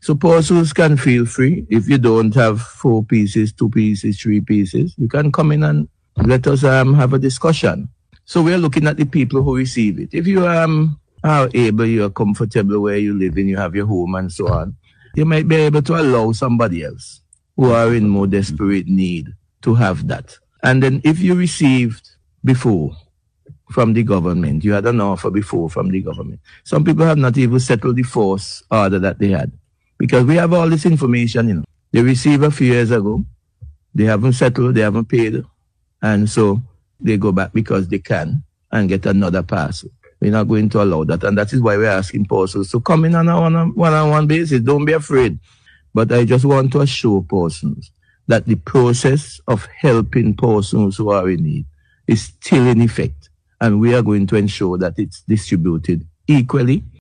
So persons can feel free. If you don't have 4 pieces, 2 pieces, 3 pieces, you can come in and let us have a discussion. So we are looking at the people who receive it. If you are able, you are comfortable where you live and you have your home and so on, you might be able to allow somebody else who are in more desperate need to have that. And then if you received before from the government, you had an offer before from the government. Some people have not even settled the force order that they had. Because we have all this information, They received a few years ago. They haven't settled, they haven't paid. And so they go back because they can and get another parcel. We're not going to allow that. And that is why we're asking persons to come in on a one-on-one basis. Don't be afraid. But I just want to assure persons that the process of helping persons who are in need is still in effect. And we are going to ensure that it's distributed equally